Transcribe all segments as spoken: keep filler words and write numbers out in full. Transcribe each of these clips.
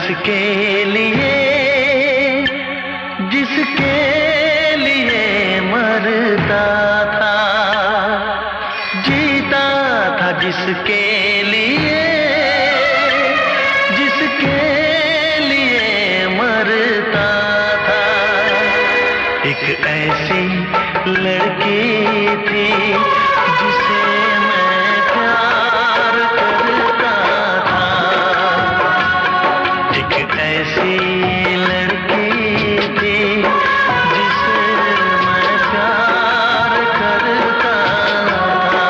जिसके लिए जिसके लिए मरता था, जीता था जिसके लिए जिसके लिए मरता था। एक ऐसी लड़की थी जिसे मैं प्यार करता था, एक ऐसी लड़की थी जिसे मैं प्यार करता था।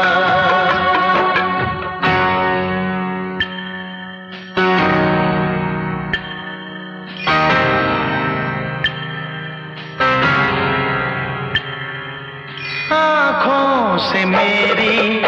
आँखों से मेरी